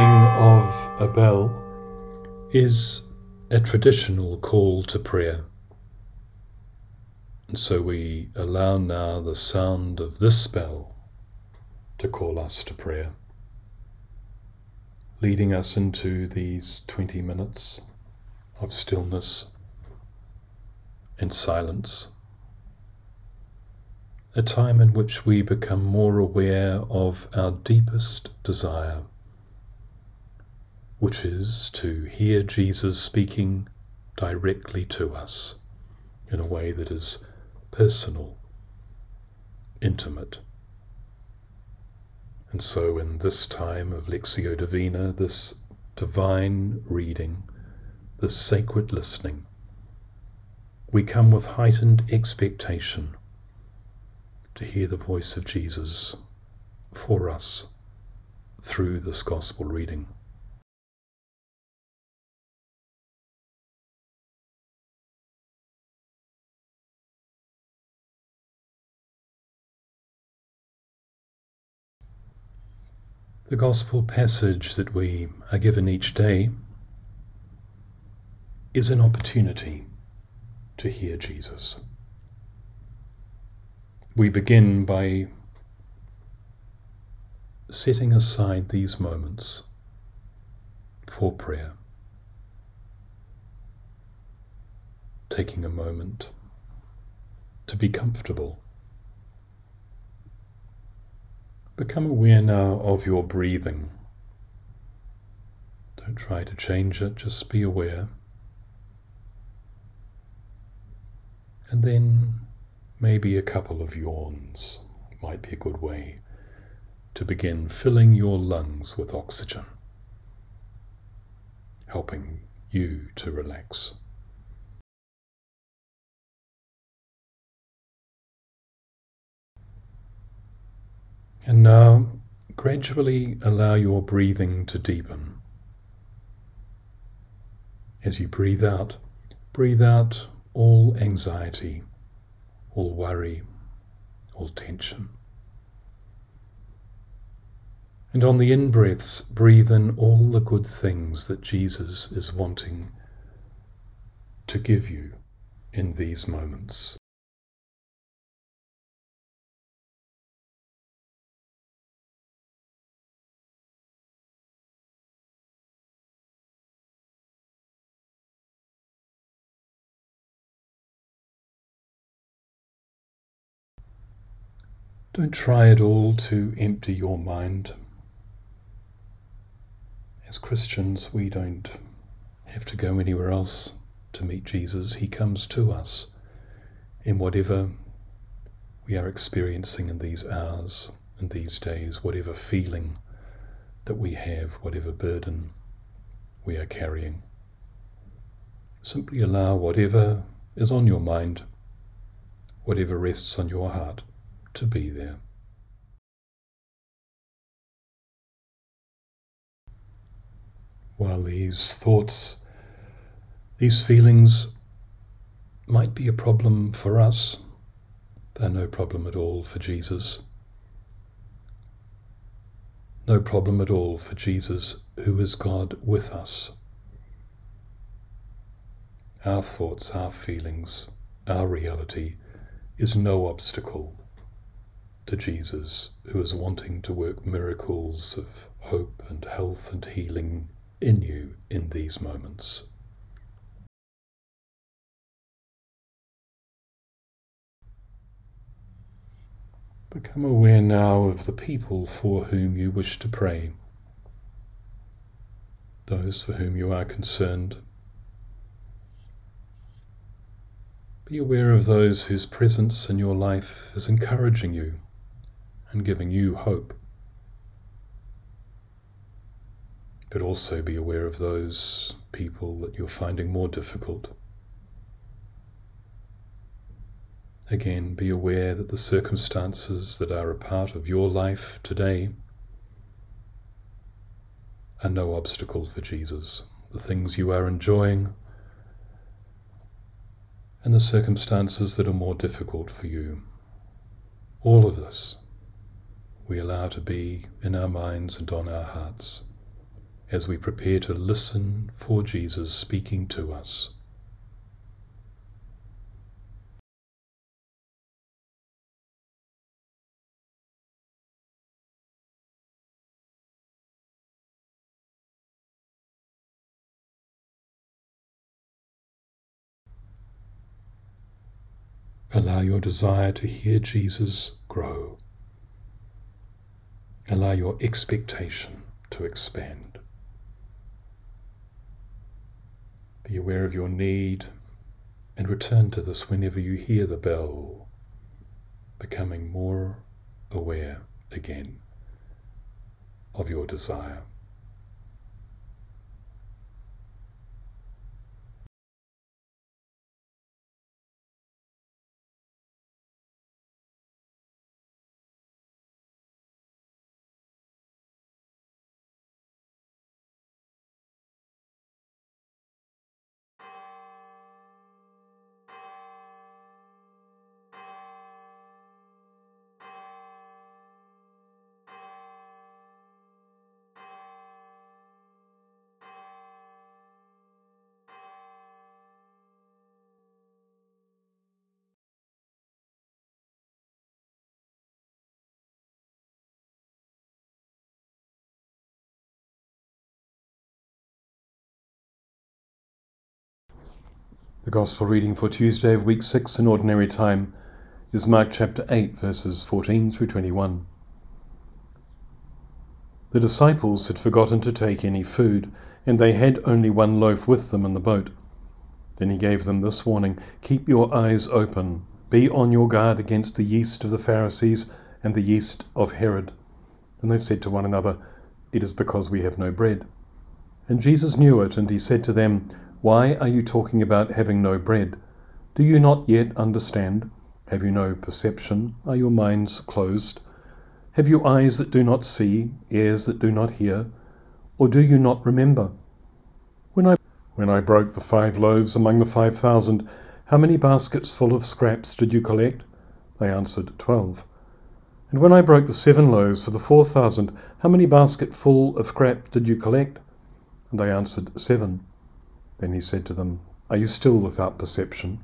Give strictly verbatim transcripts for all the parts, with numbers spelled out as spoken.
ringing of a bell is a traditional call to prayer. And so we allow now the sound of this bell to call us to prayer, leading us into these twenty minutes of stillness and silence, a time in which we become more aware of our deepest desire, which is to hear Jesus speaking directly to us in a way that is personal, intimate. And so in this time of Lectio Divina, this divine reading, this sacred listening, we come with heightened expectation to hear the voice of Jesus for us through this gospel reading. The gospel passage that we are given each day is an opportunity to hear Jesus. We begin by setting aside these moments for prayer, taking a moment to be comfortable. Become aware now of your breathing. Don't try to change it, just be aware. And then maybe a couple of yawns might be a good way to begin filling your lungs with oxygen, helping you to relax. And now, gradually allow your breathing to deepen. As you breathe out, breathe out all anxiety, all worry, all tension. And on the in-breaths, breathe in all the good things that Jesus is wanting to give you in these moments. Don't try at all to empty your mind. As Christians, we don't have to go anywhere else to meet Jesus. He comes to us in whatever we are experiencing in these hours, in these days, whatever feeling that we have, whatever burden we are carrying. Simply allow whatever is on your mind, whatever rests on your heart, to be there. While these thoughts, these feelings might be a problem for us, they're no problem at all for Jesus. No problem at all for Jesus, who is God with us. Our thoughts, our feelings, our reality is no obstacle to Jesus, who is wanting to work miracles of hope and health and healing in you in these moments. Become aware now of the people for whom you wish to pray, those for whom you are concerned. Be aware of those whose presence in your life is encouraging you and giving you hope. But also be aware of those people that you're finding more difficult. Again, be aware that the circumstances that are a part of your life today are no obstacle for Jesus. The things you are enjoying and the circumstances that are more difficult for you. All of this we allow to be in our minds and on our hearts as we prepare to listen for Jesus speaking to us. Allow your desire to hear Jesus grow. Allow your expectation to expand. Be aware of your need and return to this whenever you hear the bell, becoming more aware again of your desire. The Gospel reading for Tuesday of week six in Ordinary Time is Mark chapter eight, verses fourteen through twenty-one. The disciples had forgotten to take any food, and they had only one loaf with them in the boat. Then he gave them this warning: "Keep your eyes open. Be on your guard against the yeast of the Pharisees and the yeast of Herod." And they said to one another, "It is because we have no bread." And Jesus knew it, and he said to them, "Why are you talking about having no bread? Do you not yet understand? Have you no perception? Are your minds closed? Have you eyes that do not see, ears that do not hear? Or do you not remember? When I, when I broke the five loaves among the five thousand, how many baskets full of scraps did you collect?" They answered, "Twelve." "And when I broke the seven loaves for the four thousand, how many baskets full of scraps did you collect?" And they answered, "Seven." Then he said to them, "Are you still without perception?"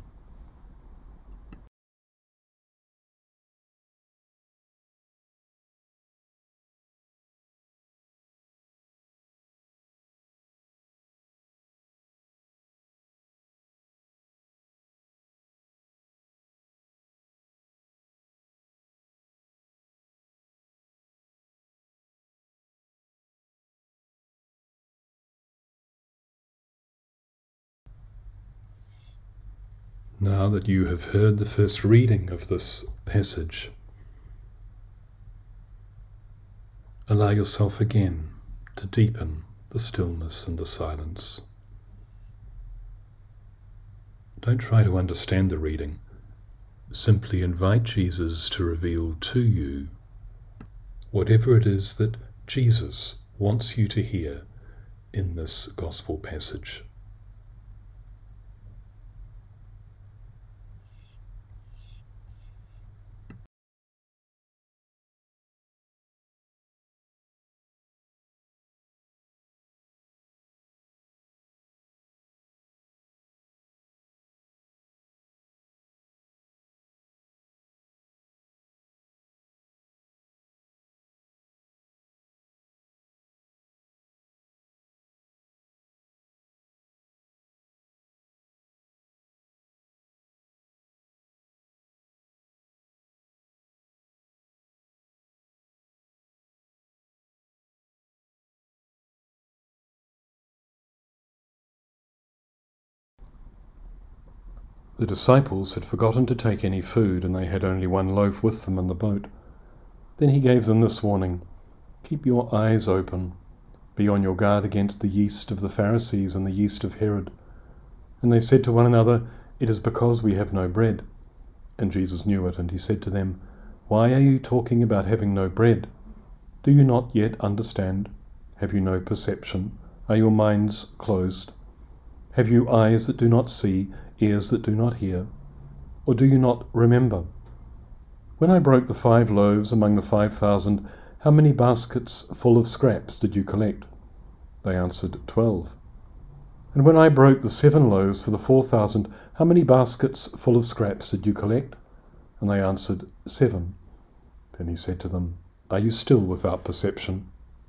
Now that you have heard the first reading of this passage, allow yourself again to deepen the stillness and the silence. Don't try to understand the reading. Simply invite Jesus to reveal to you whatever it is that Jesus wants you to hear in this gospel passage. The disciples had forgotten to take any food, and they had only one loaf with them in the boat. Then he gave them this warning: "Keep your eyes open. Be on your guard against the yeast of the Pharisees and the yeast of Herod." And they said to one another, "It is because we have no bread." And Jesus knew it, and he said to them, "Why are you talking about having no bread? Do you not yet understand? Have you no perception? Are your minds closed? Have you eyes that do not see, ears that do not hear? Or do you not remember? When I broke the five loaves among the five thousand, how many baskets full of scraps did you collect?" They answered, Twelve. And when I broke the seven loaves for the four thousand, how many baskets full of scraps did you collect? And they answered, Seven. Then he said to them, Are you still without perception?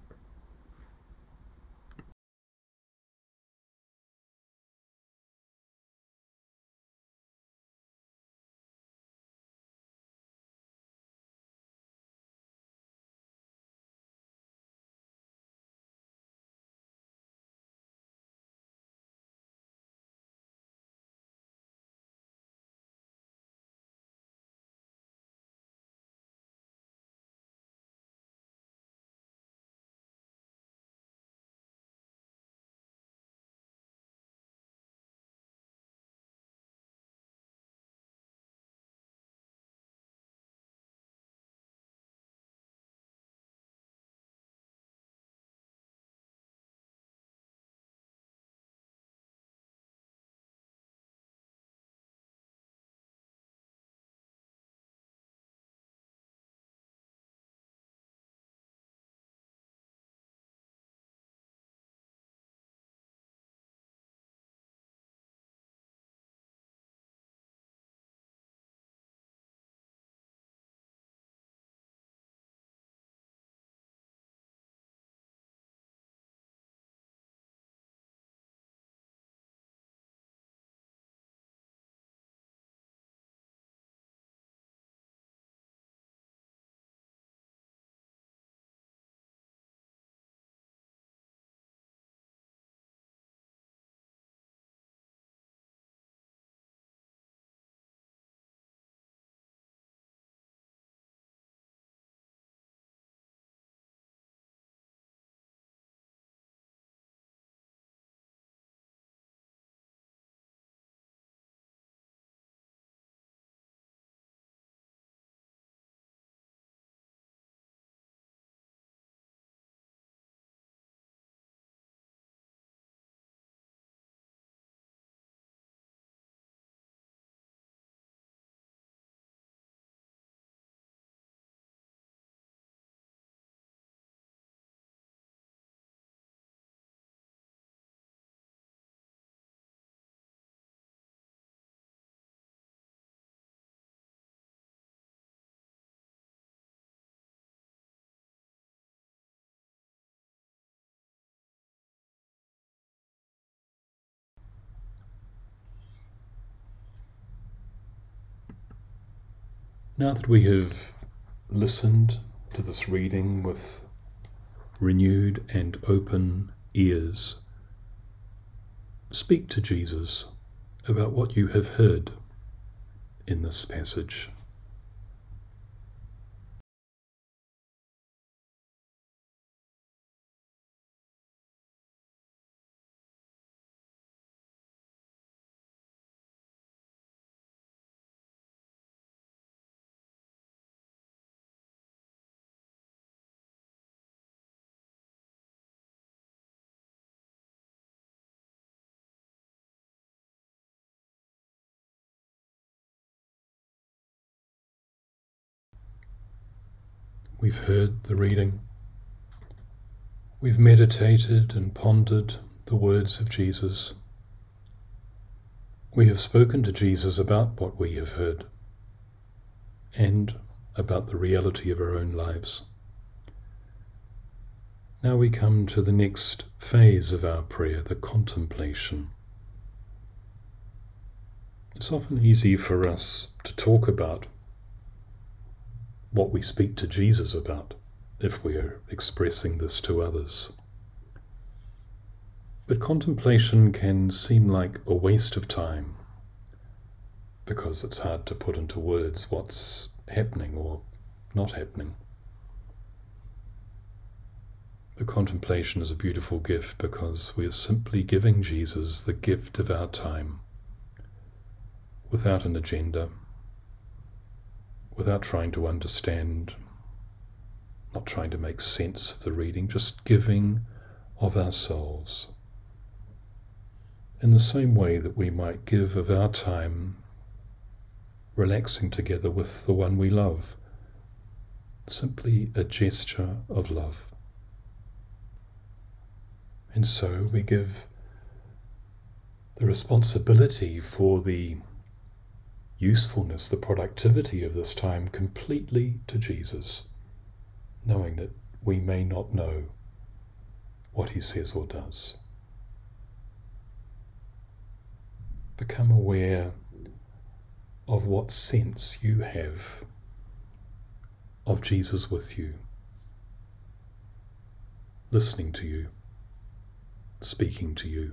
Now that we have listened to this reading with renewed and open ears, speak to Jesus about what you have heard in this passage. We've heard the reading. We've meditated and pondered the words of Jesus. We have spoken to Jesus about what we have heard and about the reality of our own lives. Now we come to the next phase of our prayer, the contemplation. It's often easy for us to talk about what we speak to Jesus about if we are expressing this to others. But contemplation can seem like a waste of time because it's hard to put into words what's happening or not happening. The contemplation is a beautiful gift because we are simply giving Jesus the gift of our time without an agenda, without trying to understand, not trying to make sense of the reading, just giving of ourselves. In the same way that we might give of our time relaxing together with the one we love, simply a gesture of love. And so we give the responsibility for the usefulness, the productivity of this time completely to Jesus, knowing that we may not know what he says or does. Become aware of what sense you have of Jesus with you, listening to you, speaking to you.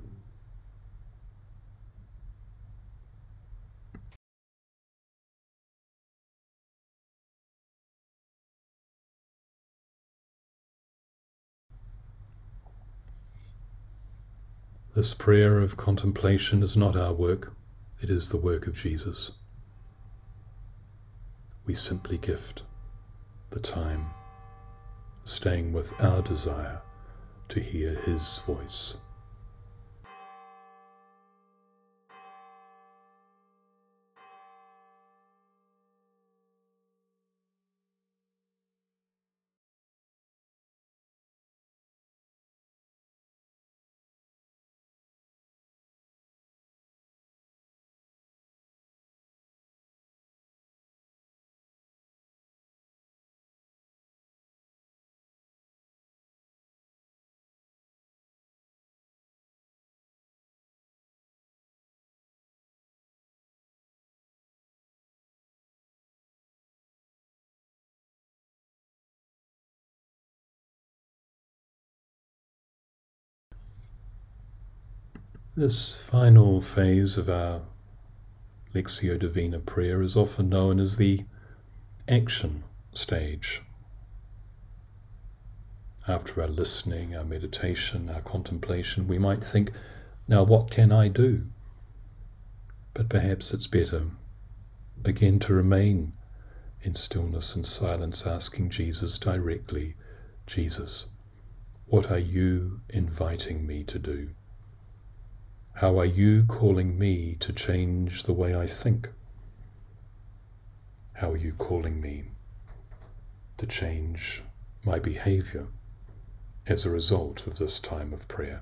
This prayer of contemplation is not our work, it is the work of Jesus. We simply gift the time, staying with our desire to hear his voice. This final phase of our Lectio Divina prayer is often known as the action stage. After our listening, our meditation, our contemplation, we might think, now what can I do? But perhaps it's better, again, to remain in stillness and silence, asking Jesus directly, Jesus, what are you inviting me to do? How are you calling me to change the way I think? How are you calling me to change my behavior as a result of this time of prayer?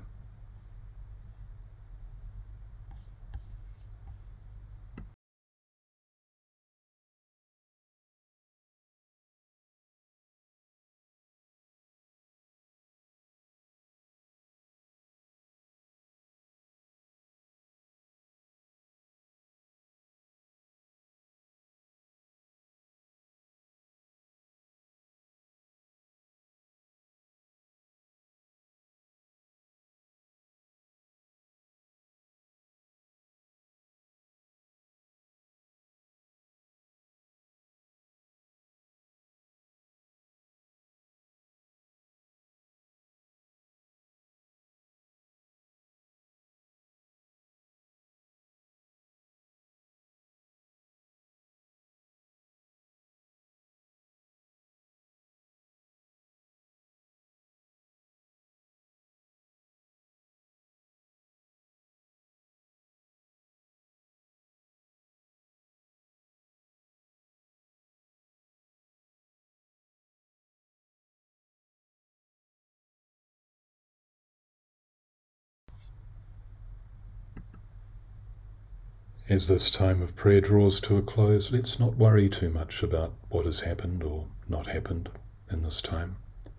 As this time of prayer draws to a close, let's not worry too much about what has happened or not happened in this time.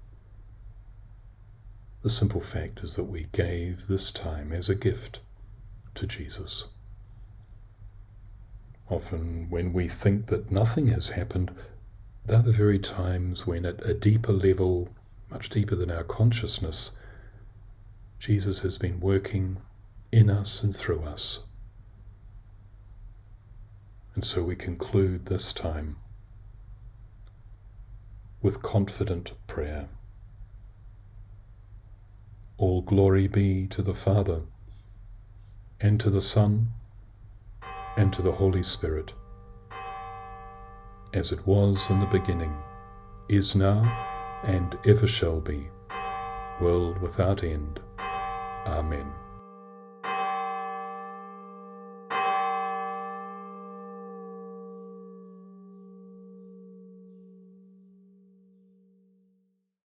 The simple fact is that we gave this time as a gift to Jesus. Often when we think that nothing has happened, they're the very times when at a deeper level, much deeper than our consciousness, Jesus has been working in us and through us. And so we conclude this time with confident prayer. All glory be to the Father, and to the Son, and to the Holy Spirit, as it was in the beginning, is now, and ever shall be, world without end. Amen.